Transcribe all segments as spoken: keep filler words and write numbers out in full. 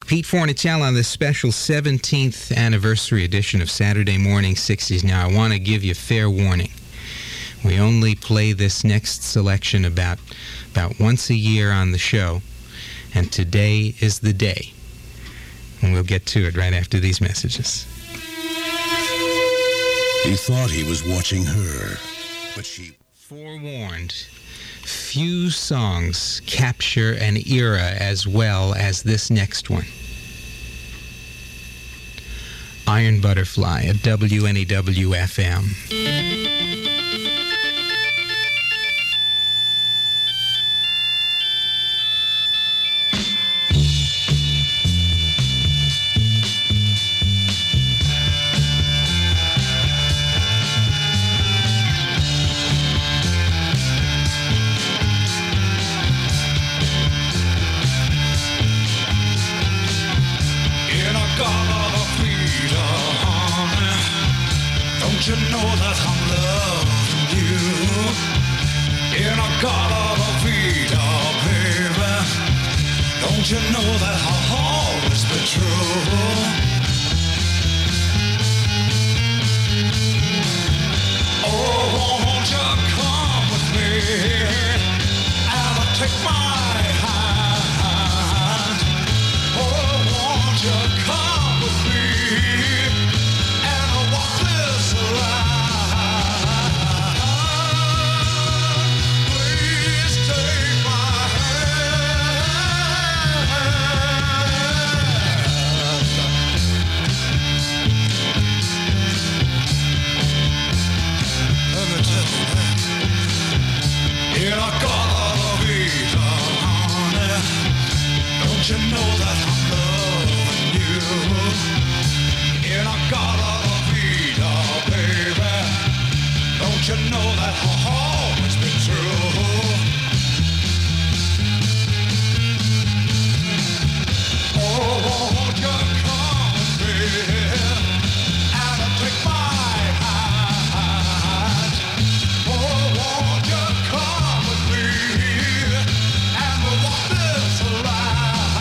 Pete Fornatale on this special seventeenth anniversary edition of Saturday Morning sixties. Now, I want to give you fair warning. We only play this next selection about, about once a year on the show, and today is the day. And we'll get to it right after these messages. He thought he was watching her, but she... Forewarned, few songs capture an era as well as this next one. Iron Butterfly at W N E W F M. Don't you know that I'm loving you? In a Gala Vida, baby. Don't you know that I'll always be true? Oh, won't you come with me and take my hand? Oh, won't you come with me? You know that I'm loving you. In a Gala Vida, baby. Don't you know that I'll always be true? Oh, won't you come with me and take my hand? Oh, won't you come with me and we'll walk this line?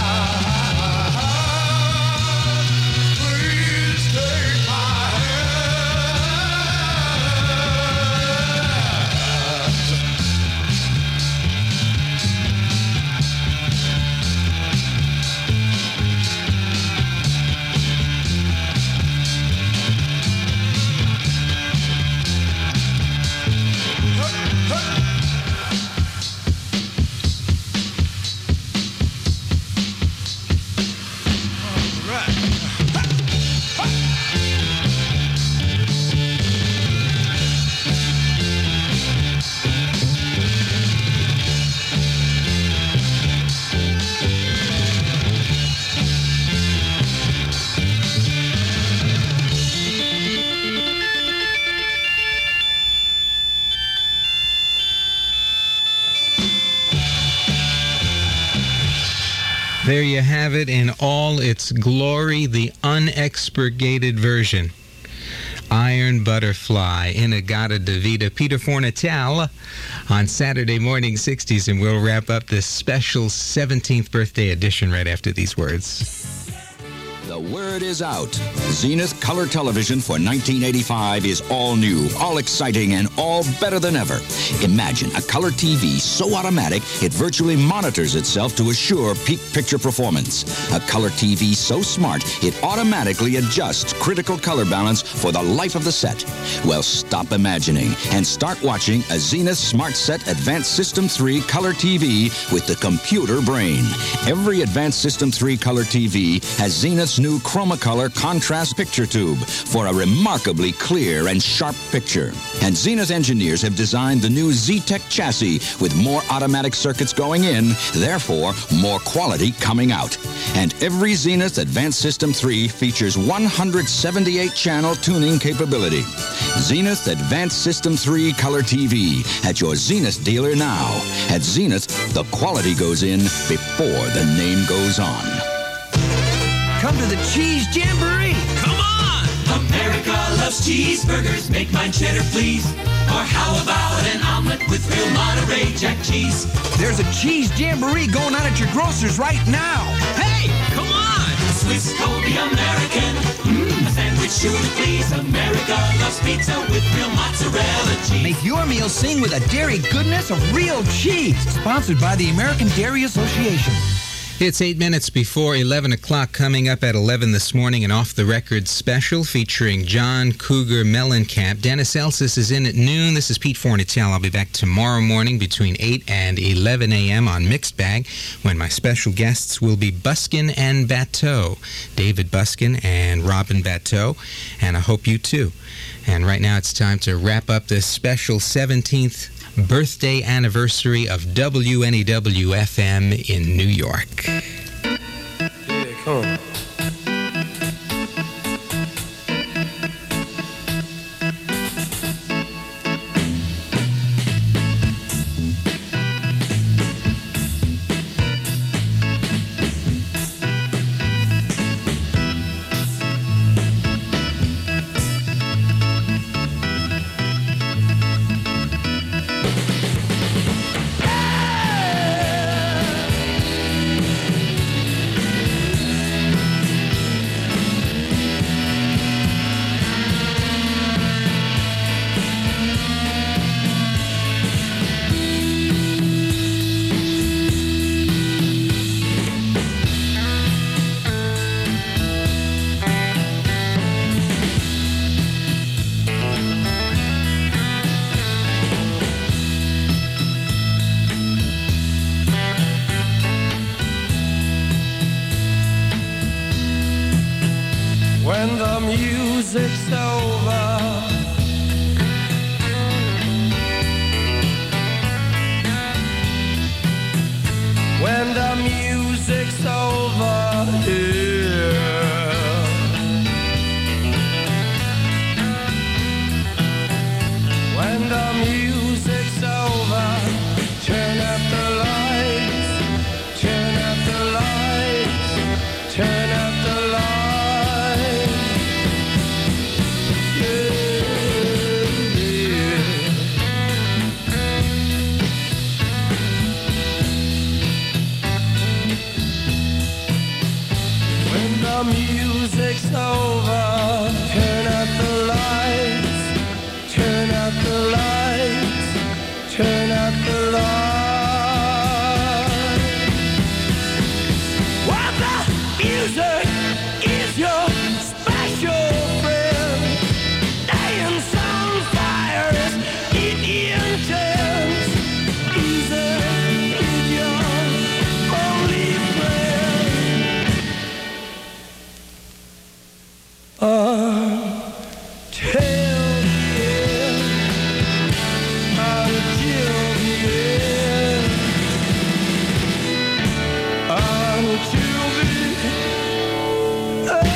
There you have it in all its glory, the unexpurgated version. Iron Butterfly, In-A-Gadda-Da-Vida. Peter Fornatale on Saturday Morning sixties, and we'll wrap up this special seventeenth birthday edition right after these words. The word is out. Zenith Color Television for nineteen eighty-five is all new, all exciting, and all better than ever. Imagine a color T V so automatic it virtually monitors itself to assure peak picture performance. A color T V so smart it automatically adjusts critical color balance for the life of the set. Well, stop imagining and start watching a Zenith Smart Set Advanced System three Color T V with the computer brain. Every Advanced System three Color T V has Zenith's new Chromacolor contrast picture tube for a remarkably clear and sharp picture. And Zenith engineers have designed the new Z-Tech chassis with more automatic circuits going in, therefore more quality coming out. And every Zenith Advanced System three features one hundred seventy-eight channel tuning capability. Zenith Advanced System three Color T V at your Zenith dealer now. At Zenith, the quality goes in before the name goes on. Come to the Cheese Jamboree. Come on! America loves cheeseburgers. Make mine cheddar, please. Or how about an omelet with real Monterey Jack cheese? There's a Cheese Jamboree going on at your grocer's right now. Hey, come on! sure to please. America loves pizza with real mozzarella cheese. Make your meal sing with a dairy goodness of real cheese. Sponsored by the American Dairy Association. It's eight minutes before eleven o'clock. Coming up at eleven this morning, an off-the-record special featuring John Cougar Mellencamp. Dennis Elsas is in at noon. This is Pete Fornatale. I'll be back tomorrow morning between eight and eleven a.m. on Mixed Bag, when my special guests will be Buskin and Bateau, David Buskin and Robin Bateau, and I hope you too. And right now it's time to wrap up this special seventeenth birthday anniversary of W N E W F M in New York. Yeah, come on. When the music's over, when the music's over here, when the music's over, turn up the lights, turn up the lights, turn up the lights. The music's over, turn up the lights, turn up the lights, turn up the lights. What the music is your special friend. Dance on fire is intense. Easy is your only friend. Until the end, until the end, until the end.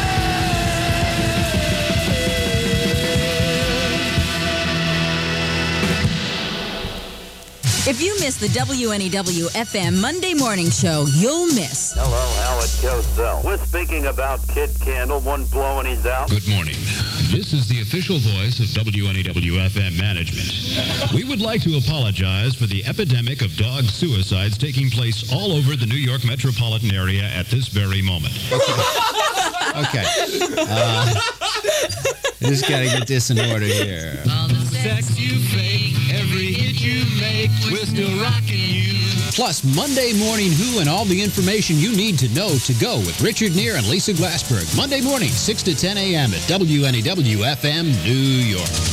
If you miss the W N E W F M Monday morning show, you'll miss. Hello, Howard Cosell. We're speaking about Kid Candle, one blow and he's out. Good morning. This is the official voice of W N E W F M management. We would like to apologize for the epidemic of dog suicides taking place all over the New York metropolitan area at this very moment. Okay. Uh, just got to get this in order here. All the sex you fake, every hit you make, we're still rocking you. Plus, Monday Morning Who and all the information you need to know to go with Richard Neer and Lisa Glassberg. Monday morning, six to ten a.m. at W N E W F M New York.